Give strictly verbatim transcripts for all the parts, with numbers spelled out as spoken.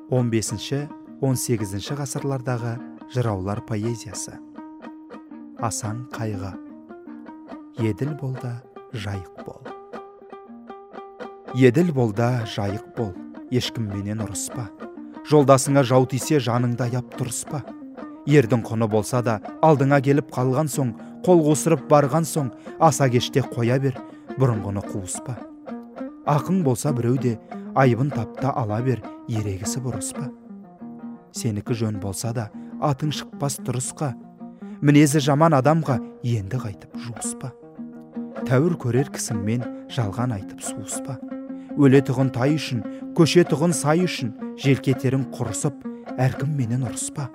он бесінші он сегізінші ғасырлардағы жыраулар поэзиясы. Асан Қайғы. Еділ болда жайық бол. Еділ болда жайық бол, ешкімменен ұрыспа. Жолдасыңа жау тисе жаныңда аяп тұрыспа. Ердің құны болса да алдыңа келіп қалған соң, қол қусырып барған соң, аса кеште қоя бер, бұрынғыны қуыспа. Ақың болса біреуде айыбын тапта ала бер, ерегісі бұрыспа. Сенікі жөн болса да атың шықпас тұрысқа, мінезі жаман адамға енді қайтып жуыспа. Тәуір көрер кісіңмен жалған айтып суыспа. Өле тұғын тай үшін, көше тұғын сай үшін, желкетерің құрысып, әркім менен ұрыспа.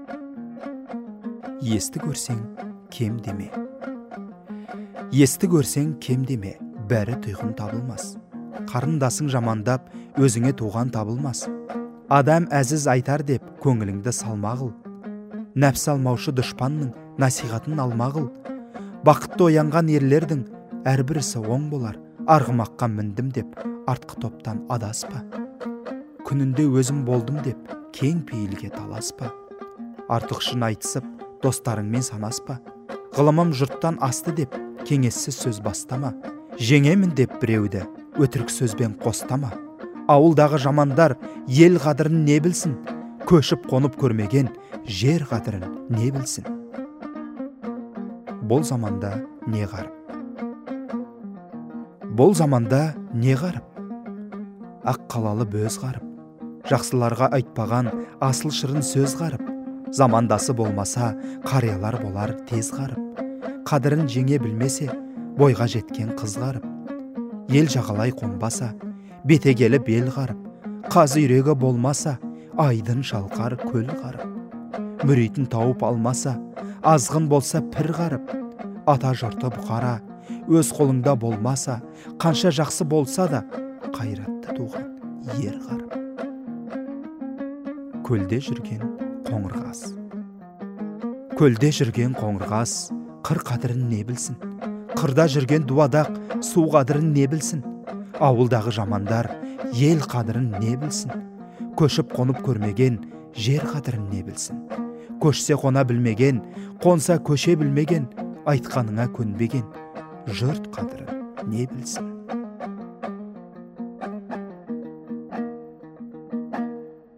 Есті көрсең, кем деме. Есті көрсең, кем деме, бәрі тұйғын табылмас. Қарындасың жамандап, өзіңе туған табылмас. Адам әзіз айтар деп, көңіліңді салмағыл. Нәпс алмаушы дұшпанның насихатын алмағыл. Бақытты оянған ерлердің әрбірісі оң болар. Арғымаққа міндім деп, артқы топтан адаспа. Күнінде өзім болдым деп, кең пейілге таласпа. Артықшын айтысып, достарыңмен санаспа. Ғылымым жұрттан асты деп, кеңессіз сөз бастама. Жеңемін деп біреуді, өтірік сөзбен қостама. Ауылдағы жамандар ел қадірін не білсін? Көшіп қонып көрмеген жер қадірін не білсін? Бұл заманда не ғарып? Бұл заманда не ғарып? Ақ қалалы бөз ғарып. Жақсыларға айтпаған асыл шырын сөз ғарып. Замандасы болмаса қариялар болар тез ғарып. Қадірін жеңе білмесе бойға жеткен қыз ғарып. Ел жағалай қонбаса бетегелі бел ғарып. Қазы үйрегі болмаса айдын шалқар көл ғарып. Мүрейтін тауып алмаса азғын болса пір ғарып. Ата жұрты бұқара өз қолыңда болмаса, қанша жақсы болса да қайратты туған ер ғарып. Көлде жүрген қоңырғас. Көлде жүрген қоңырғас қыр қадірін не білсін? Қырда жүрген дуадақ су қадірін не білсін? Ауылдағы жамандар ел қадірін не білсін? Көшіп қонып көрмеген жер қадірін не білсін? Көшсе қона білмеген, қонса көше білмеген, айтқаныңа көнбеген жұрт қадірін не білсін?